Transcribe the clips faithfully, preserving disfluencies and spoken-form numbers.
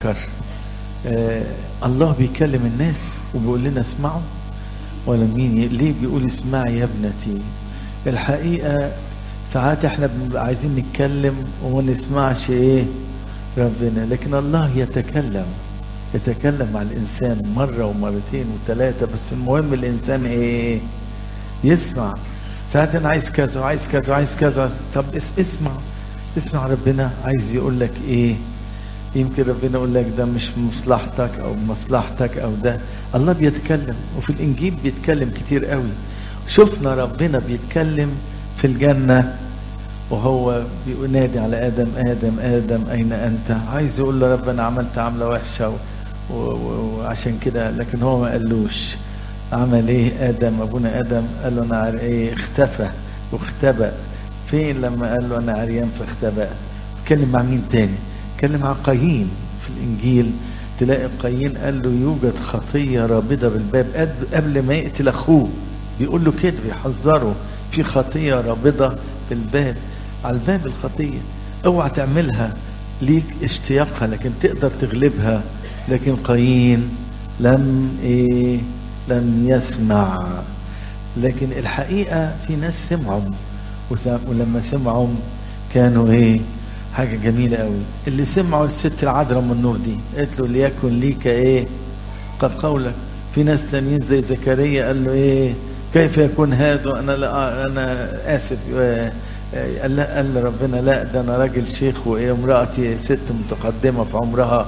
آه الله بيكلم الناس وبيقول لنا اسمعوا، ولا مين ي... ليه بيقول اسمعي يا ابنتي؟ الحقيقة ساعات احنا بنبقى عايزين نتكلم وما نسمعش ايه ربنا، لكن الله يتكلم يتكلم مع الانسان مرة ومرتين وثلاثة، بس المهم الانسان ايه؟ يسمع. ساعات انا عايز كذا وعايز كذا وعايز كذا، طب اس اسمع اسمع ربنا عايز يقول لك ايه. يمكن ربنا يقول لك ده مش مصلحتك او مصلحتك او ده. الله بيتكلم، وفي الانجيل بيتكلم كتير قوي. شفنا ربنا بيتكلم في الجنة وهو بينادي على آدم آدم آدم أين أنت؟ عايز يقول له رب أنا عملت عملة وحشة وعشان كده، لكن هو ما قالوش. عمل ايه آدم؟ أبونا آدم قال له أنا ايه؟ اختفى واختبأ. فين لما قال له أنا عريان فاختبأ؟ اتكلم مع مين تاني؟ اتكلم مع قايين. في الإنجيل تلاقي قايين قال له يوجد خطية رابضة بالباب قبل ما يقتل أخوه، بيقول له كده بيحذره في خطية رابضة في الباب، على الباب الخطية اوعى تعملها، ليك اشتياقها لكن تقدر تغلبها. لكن قايين لم ايه؟ لم يسمع. لكن الحقيقة في ناس سمعوا، ولما سمعوا كانوا ايه؟ حاجة جميلة قوي. اللي سمعوا الست العذراء من النور دي قالت له ليكن ليك ايه؟ كقولك. في ناس تانيين زي زكريا قال له ايه؟ كيف يكون هذا؟ انا لا انا اسف. قال له قال ربنا لا ده انا راجل شيخ وايه امرأتي ست متقدمة في عمرها.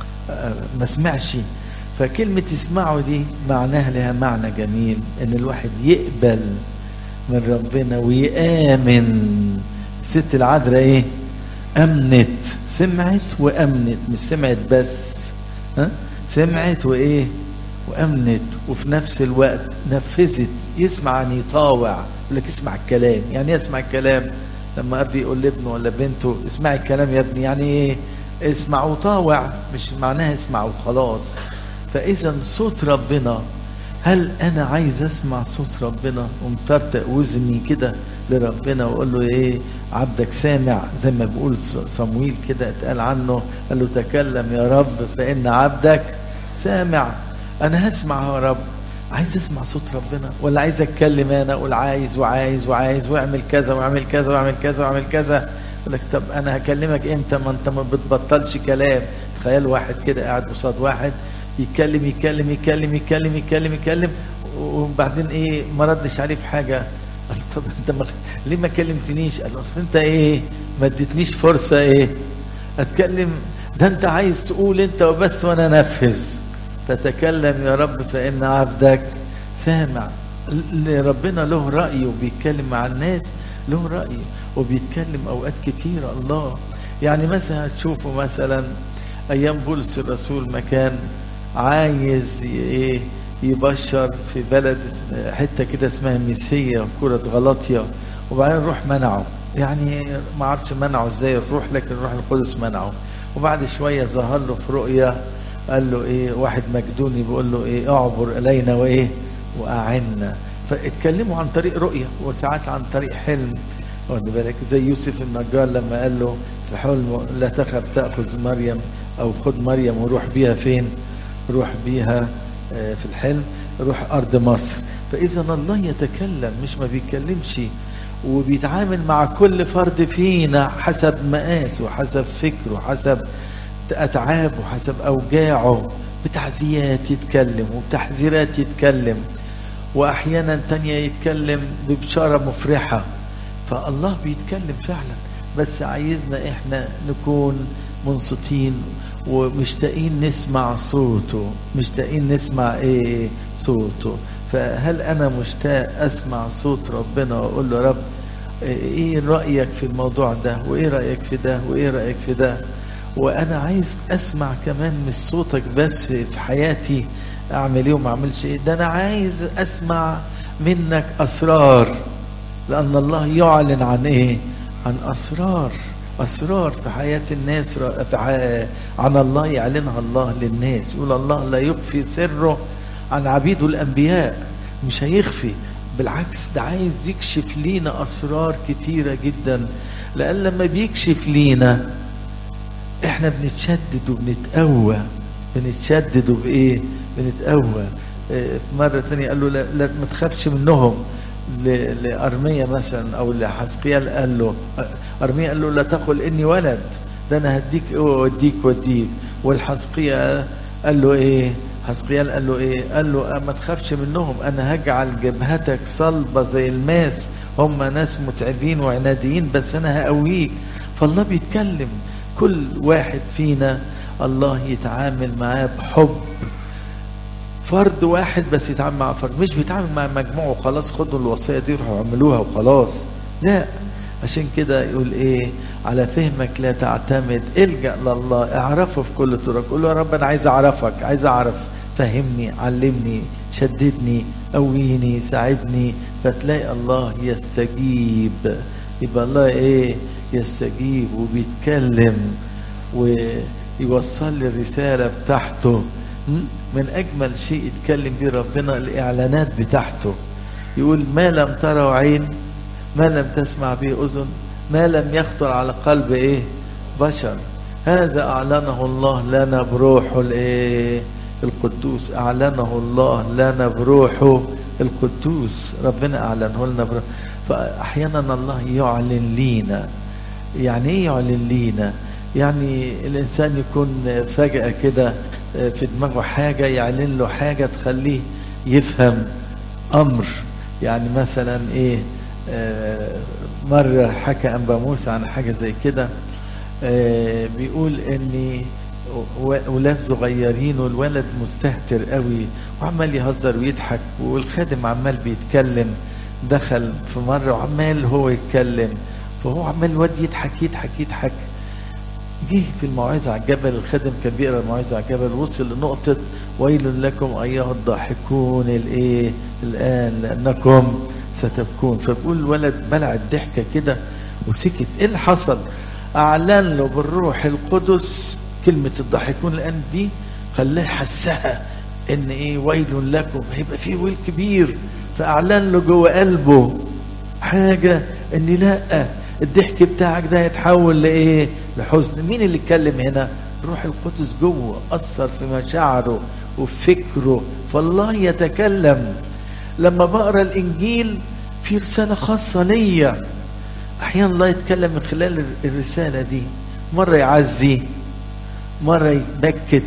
ما سمعش. فكلمة اسمعوا دي معناها لها معنى جميل، ان الواحد يقبل من ربنا ويآمن. الست العذراء ايه؟ امنت، سمعت وامنت، مش سمعت بس، ها؟ سمعت وايه؟ وامنت، وفي نفس الوقت نفذت. يسمع يعني يطاوع. يقول لك اسمع الكلام. يعني يسمع الكلام لما ابي يقول لابنه ولا بنته اسمع الكلام يا ابني، يعني ايه؟ اسمع وطاوع، مش معناها اسمع وخلاص. فاذا صوت ربنا، هل انا عايز اسمع صوت ربنا ومطرطق وزني كده لربنا واقول له ايه؟ عبدك سامع، زي ما بيقول صمويل كده اتقال عنه، قال له تكلم يا رب فان عبدك سامع. انا هسمع يا رب، عايز اسمع صوت ربنا ولا عايز اتكلم انا اقول عايز وعايز وعايز واعمل كذا واعمل كذا واعمل كذا واعمل كذا؟ يقول لك طب انا هكلمك امتى؟ ما انت ما بتبطلش كلام. تخيل واحد كده قاعد قصاد واحد يتكلم يتكلم يتكلم يتكلم يتكلم يتكلم وبعدين ايه؟ ما ردش عليه في حاجه. قال طب انت ما ليه ما كلمتنيش؟ قال اصل انت ايه؟ ما اديتنيش فرصه ايه؟ اتكلم. ده انت عايز تقول انت وبس وانا انفذ. تتكلم يا رب فإن عبدك سامع. ربنا له رأي وبيتكلم مع الناس، له رأي وبيتكلم أوقات كتيرة الله. يعني مثلا هتشوفوا مثلا أيام بولس الرسول ما كان عايز ايه؟ يبشر في بلد حتة كده اسمها ميسية كرة غلطية، وبعدين الروح منعه. يعني ما عرفش منعه ازاي الروح، لكن الروح القدس منعه. وبعد شوية ظهر له في رؤية قال له ايه؟ واحد مجدوني بيقول له ايه؟ اعبر الينا وايه؟ واعنا. فاتكلموا عن طريق رؤية، وساعات عن طريق حلم. واخد بالك؟ زي يوسف النجار لما قال له في حلم لا تخف تأخذ مريم او خد مريم وروح بيها فين؟ روح بيها اه في الحلم روح ارض مصر. فاذا الله يتكلم، مش ما بيتكلمش، وبيتعامل مع كل فرد فينا حسب مقاسه وحسب فكره حسب أتعابه حسب أوجاعه. بتعزيات يتكلم وبتحذيرات يتكلم، وأحيانا تانية يتكلم ببشارة مفرحة. فالله بيتكلم فعلا، بس عايزنا إحنا نكون منصتين ومشتاقين نسمع صوته، مشتاقين نسمع إيه صوته. فهل أنا مشتاق أسمع صوت ربنا وأقول له رب إيه رأيك في الموضوع ده، وإيه رأيك في ده، وإيه رأيك في ده؟ وانا عايز اسمع كمان مش صوتك بس في حياتي اعمل ايه وما اعملش ايه، ده انا عايز اسمع منك اسرار، لان الله يعلن عن ايه؟ عن اسرار. اسرار في حياة الناس، في حي... عن الله يعلنها الله للناس. يقول الله لا يخفي سره عن عبيده الانبياء، مش هيخفي، بالعكس ده عايز يكشف لينا اسرار كتيرة جدا. لان لما بيكشف لينا احنا بنتشدد وبنتقوى، بنتشدد وبايه بنتقوى. اه مرة تانية قال له لا, لا ما تخافش منهم. لأرميا مثلا او لحزقيال قال له، أرميا قال له لا تقل اني ولد، ده انا هديك قوة واديك واديك. والحزقيال قال له ايه، حزقيال قال له ايه، قال له ما تخافش منهم، انا هجعل جبهتك صلبة زي الماس، هم ناس متعبين وعناديين بس انا هقويك. فالله بيتكلم، كل واحد فينا الله يتعامل معاه بحب. فرد واحد بس يتعامل مع فرد، مش بيتعامل مع مجموعه وخلاص خدوا الوصية دي روحوا اعملوها وخلاص، لا. عشان كده يقول ايه، على فهمك لا تعتمد، الجأ لله، اعرفه في كل طرق، قول له يا رب انا عايز اعرفك، عايز اعرف، فهمني، علمني، شددني، قويني، ساعدني، فتلاقي الله يستجيب. يبقى الله ايه، يستجيب وبيتكلم ويوصل لي الرسالة بتاعته. من اجمل شيء يتكلم بيه ربنا الاعلانات بتاعته. يقول ما لم تروا عين، ما لم تسمع به اذن، ما لم يخطر على قلب ايه بشر، هذا اعلنه الله لنا بروحه الايه القدوس. اعلنه الله لنا بروحه القدوس، ربنا اعلنه لنا بروحه. فاحيانا الله يعلن لينا. يعني ايه يعلن لينا؟ يعني الانسان يكون فجأة كده في دماغه حاجة، يعلن له حاجة تخليه يفهم امر. يعني مثلا ايه، آه مرة حكى أنبا موسى عن حاجة زي كده، آه بيقول ان ولاد صغيرين والولد مستهتر قوي وعمال يهزر ويضحك، والخادم عمال بيتكلم، دخل في مرة وعمال هو يتكلم، فهو عمال الواد يضحك يضحك يضحك. جه في الموعظة على الجبل، الخادم كان بيقرا الموعظة على الجبل، وصل لنقطة ويل لكم أيها الضاحكون الايه الآن لأنكم ستبكون. فبقول الولد بلع الضحكة كده وسكت. ايه اللي حصل؟ أعلن له بالروح القدس كلمة الضاحكون الآن دي، خلاه حسها ان ايه ويل لكم، هيبقى فيه ويل كبير. فأعلن له جوه قلبه حاجة ان لا، الضحك بتاعك ده يتحول لايه لحزن. مين اللي اتكلم هنا؟ روح القدس جوه اثر في مشاعره وفي فكره، فالله يتكلم. لما بقرا الانجيل في رساله خاصه ليا، احيانا الله يتكلم من خلال الرساله دي، مره يعزي، مره يبكت،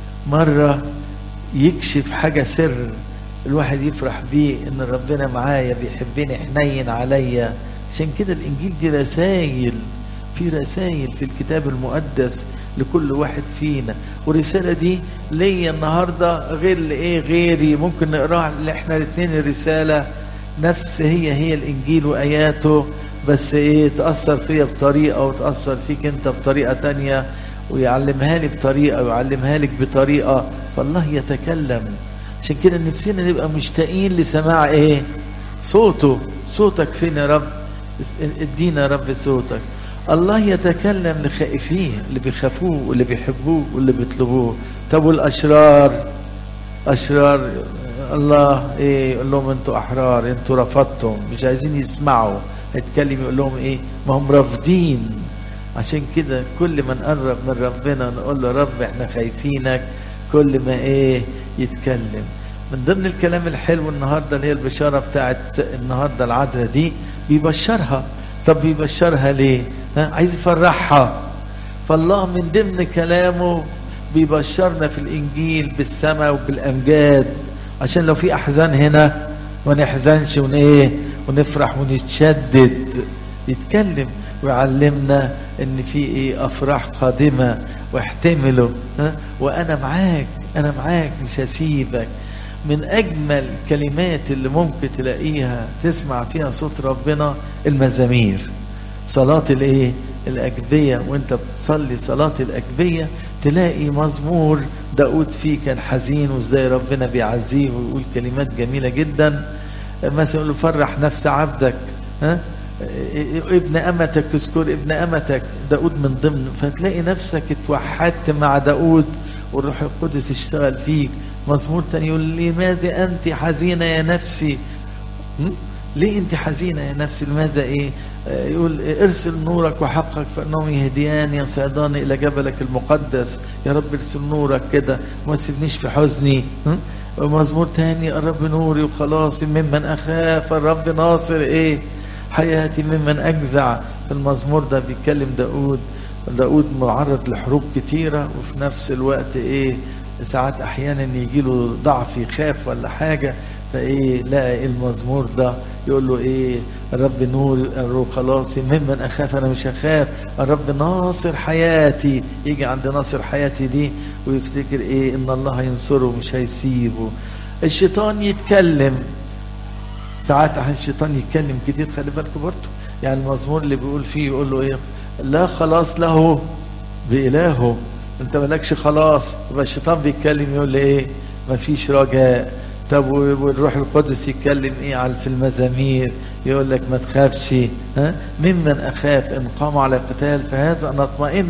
مره يكشف حاجه سر الواحد يفرح بيه، ان ربنا معايا بيحبني حنين عليا. عشان كده الانجيل دي رسائل، في رسائل في الكتاب المقدس لكل واحد فينا. والرسالة دي ليا النهاردة غير لإيه غيري، ممكن نقراها احنا الاثنين، الرسالة نفس هي هي الانجيل وآياته، بس ايه تأثر فيا بطريقة وتأثر فيك انت بطريقة تانية، ويعلمها لي بطريقة ويعلمها لك بطريقة. فالله يتكلم. عشان كده نفسنا نبقى مشتاقين لسماع ايه صوته. صوتك فين يا رب؟ ادينا يا رب صوتك. الله يتكلم لخائفيه، اللي بيخافوه واللي بيحبوه واللي بيطلبوه. طب والاشرار، اشرار الله ايه يقول لهم انتوا احرار، انتوا رفضتم، مش عايزين يسمعوا. هيتكلم يقول لهم ايه؟ ما هم رافضين. عشان كده كل ما نقرب من ربنا نقول له رب احنا خايفينك، كل ما ايه يتكلم. من ضمن الكلام الحلو النهارده اللي هي البشاره بتاعت النهارده العذراء دي، بيبشرها. طب بيبشرها ليه؟ ها؟ عايز يفرحها. فالله من ضمن كلامه بيبشرنا في الانجيل بالسماء وبالامجاد، عشان لو في احزان هنا ما نحزنش ون ايه ونفرح ونتشدد. يتكلم ويعلمنا ان في ايه افراح قادمه، واحتملوا، ها؟ وانا معاك، انا معاك مش هسيبك. من اجمل الكلمات اللي ممكن تلاقيها تسمع فيها صوت ربنا المزامير، صلاة الايه الاجبية. وانت بتصلي صلاة الاجبية تلاقي مزمور داود فيه كان حزين وازاي ربنا بيعزيه ويقول كلمات جميلة جدا. مثلا يقول له فرح نفس عبدك، ها ابن امتك اذكر ابن امتك، داود من ضمن. فتلاقي نفسك اتوحدت مع داود والروح القدس اشتغل فيك. مزمور تاني يقول لماذا انت حزينة يا نفسي، ليه انت حزينة يا نفسي؟ لماذا ايه؟ آه يقول ارسل نورك وحقك فانهم يهديان يصعدان الى جبلك المقدس. يا رب ارسل نورك كده وما تسيبنيش في حزني. ومزمور تاني الرب نوري وخلاصي ممن اخاف، الرب ناصر ايه حياتي ممن اجزع. في المزمور ده بيتكلم داود، داود معرض لحروب كتيرة وفي نفس الوقت ايه ساعات احيانا يجيله ضعف يخاف ولا حاجة، فايه لا المزمور ده يقول له ايه الرب نور خلاصي ممن اخاف، انا مش هخاف، الرب ناصر حياتي. يجي عند ناصر حياتي دي ويفتكر ايه ان الله هينصره مش هيسيبه. الشيطان يتكلم ساعات، الشيطان يتكلم كتير، خلي بالكم برضه. يعني المزمور اللي بيقول فيه يقول له ايه لا خلاص له بإلهه، انت مالكش خلاص. يبقى الشيطان بيتكلم يقول لي ايه مفيش رجاء. طب والروح القدس يتكلم ايه على في المزامير يقول لك ما تخافش، ها ممن اخاف ان قام على قتال فهذا انا اطمئن.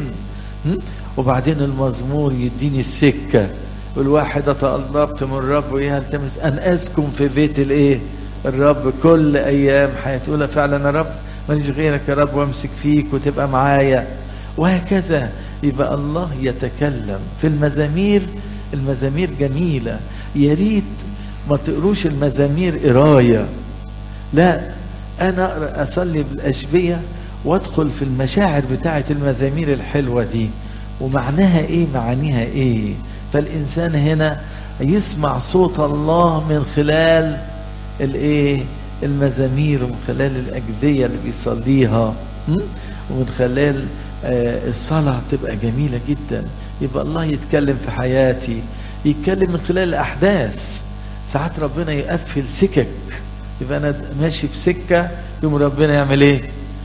وبعدين المزمور يديني السكه، والواحد تقربت من الرب وايه التمس ان اسكن في بيت الايه الرب كل ايام حياتي. تقول فعلا يا رب ماليش غيرك يا رب وامسك فيك وتبقى معايا، وهكذا. يبقى الله يتكلم في المزامير. المزامير جميله، يا ريت ما تقروش المزامير قرايه، لا انا اقرا اصلي بالاشبيه وادخل في المشاعر بتاعه المزامير الحلوه دي ومعناها ايه معانيها ايه. فالانسان هنا يسمع صوت الله من خلال الايه المزامير ومن خلال الاجبيه اللي بيصليها، ومن خلال آه الصلاه تبقى جميله جدا. يبقى الله يتكلم في حياتي، يتكلم من خلال الاحداث. ساعات ربنا يقفل سكك، يبقى انا ماشي في سكه يوم ربنا يعمل ايه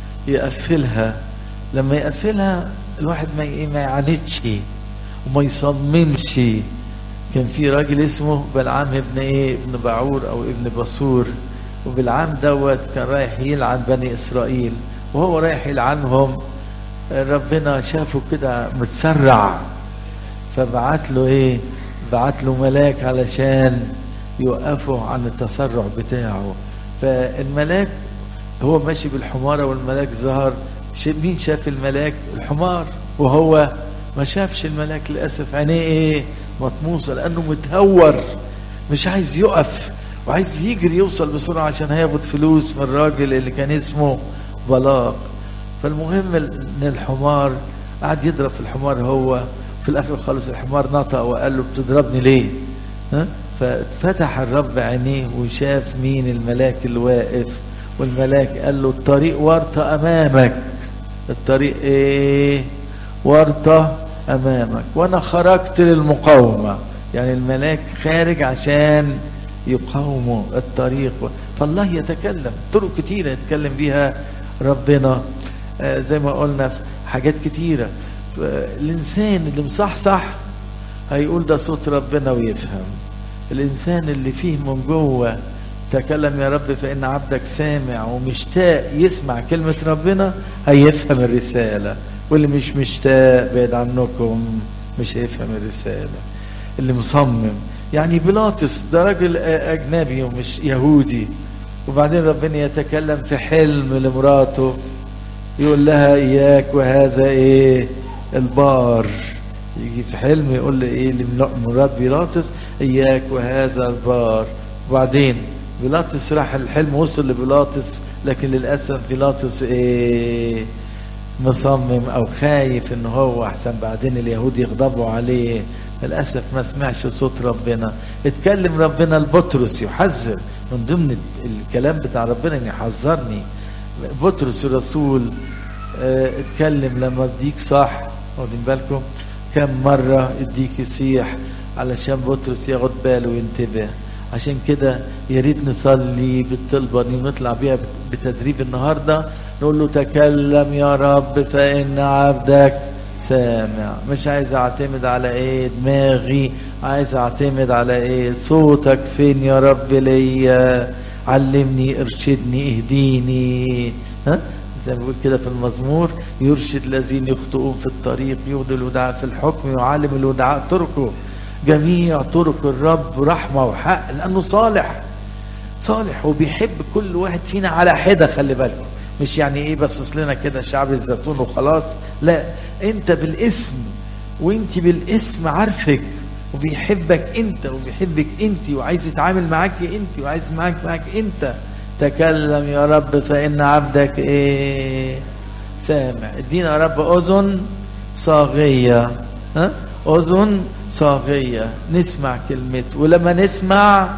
يقفلها. لما يقفلها الواحد ما ما يعاندش وما يصممش. كان في راجل اسمه بلعام ابن ايه ابن بعور او ابن بصور، وبلعام دوت كان رايح يلعن بني اسرائيل، وهو رايح يلعنهم ربنا شافه كده متسرع، فبعت له ايه بعت له ملاك علشان يوقفوا عن التسرع بتاعه. فالملاك هو ماشي بالحمارة والملاك ظهر. مين شاف الملاك؟ الحمار، وهو ما شافش الملاك للأسف. عينيه ايه مطموسة لأنه متهور مش عايز يقف وعايز يجري يوصل بسرعة عشان هياخد فلوس من الراجل اللي كان اسمه بلاق. فالمهم ان الحمار قعد يضرب في الحمار، هو في الاخر خالص الحمار نطق وقال له بتضربني ليه؟ ها؟ ففتح الرب عينيه وشاف مين الملاك اللي واقف، والملاك قال له الطريق ورطة امامك. الطريق ايه ورطة امامك وانا خرجت للمقاومة. يعني الملاك خارج عشان يقاوموا الطريق. فالله يتكلم طرق كتيرة يتكلم بيها ربنا، آه زي ما قلنا حاجات كتيرة. الانسان اللي مصحصح هيقول ده صوت ربنا ويفهم. الانسان اللي فيه من جوه تكلم يا رب فإن عبدك سامع ومشتاق يسمع كلمة ربنا هيفهم الرسالة، واللي مش مشتاق بعيد عنكم مش هيفهم الرسالة. اللي مصمم، يعني بيلاطس ده راجل أجنبي ومش يهودي، وبعدين ربنا يتكلم في حلم لمراته يقول لها إياك وهذا إيه البار. يجي في حلم يقول لي إيه لمرات بيلاطس إياك وهذا البار. وبعدين بيلاطس راح الحلم وصل لبيلاطس، لكن للأسف بيلاطس إيه مصمم أو خايف إن هو أحسن بعدين اليهود يغضبوا عليه. للأسف ما سمعش صوت ربنا. اتكلم ربنا لبطرس يحذر، من ضمن الكلام بتاع ربنا إن يحذرني. بطرس الرسول اه اتكلم لما اديك صح، واخدين بالكم كم مرة اديك يصيح علشان بطرس ياخد باله وينتبه. عشان كده يا ريت نصلي بالطلبة دي ونطلع بيها بتدريب النهارده، نقول له تكلم يا رب فإن عبدك سامع. مش عايز اعتمد على ايه دماغي، عايز اعتمد على ايه صوتك فين يا رب ليا، علمني ارشدني اهديني. ها زي ما بيقول كده في المزمور يرشد الذين يخطئون في الطريق، يهدي الودعاء في الحكم، يعلم الودعاء طرقه. جميع طرق الرب رحمة وحق لأنه صالح. صالح وبيحب كل واحد فينا على حدة. خلي بالكم، مش يعني ايه بصص لنا كده شعب الزيتون وخلاص، لا، انت بالاسم وانت بالاسم عارفك وبيحبك انت وبيحبك انت وعايز يتعامل معاك انت وعايز معاك معاك انت. تكلم يا رب فإن عبدك ايه سامع. ادينا يا رب اذن صاغية، ها اذن صاغية نسمع كلمته، ولما نسمع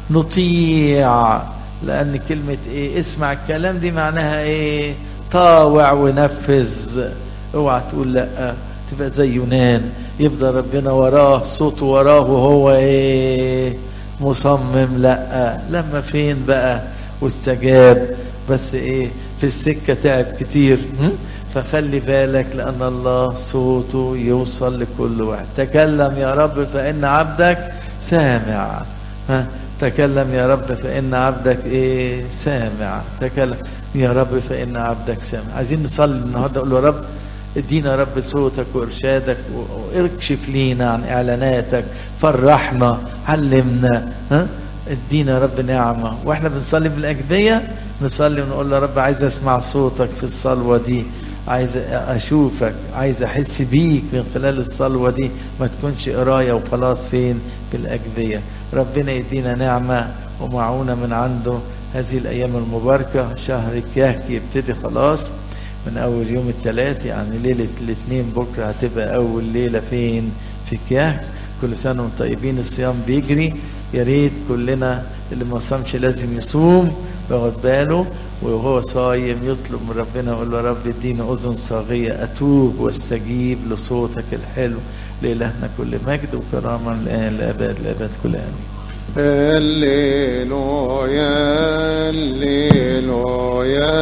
نطيع. لان كلمة ايه اسمع الكلام دي معناها ايه طاوع ونفذ. اوعى تقول لا، تبقى زي يونان يفضل ربنا وراه صوته وراه وهو ايه مصمم. لا، لما فين بقى واستجاب، بس ايه في السكة تعب كتير. فخلي بالك لأن الله صوته يوصل لكل واحد. تكلم يا رب فإن عبدك سامع. ها تكلم يا رب فإن عبدك ايه سامع. تكلم يا رب فإن عبدك سامع. عايزين نصلي النهارده نقول له يا رب ادينا يا رب صوتك وارشادك، واكشف لينا عن اعلاناتك، فرحنا، علمنا، ها ادينا يا رب نعمه. واحنا بنصلي بالاجبيه نصلي ونقول له يا رب عايز اسمع صوتك في الصلوه دي، عايز اشوفك، عايز احس بيك من خلال الصلوه دي، ما تكونش قرايه وخلاص. فين في الاجبيه. ربنا يدينا نعمه ومعونه من عنده هذه الايام المباركه. شهر كيهك يبتدي خلاص من اول يوم الثلاث، يعني ليله الاثنين بكره هتبقى اول ليله فين في كيهك. كل سنه وانتم طيبين. الصيام بيجري، يا ريت كلنا اللي ما صامش لازم يصوم ياخد باله وهو صايم يطلب من ربنا ويقول له يا رب اديني اذن صاغيه اتوب واستجيب لصوتك الحلو. لإلهنا كل مجد وكرامه الان لابد الابد كل امين. هللويا هللويا.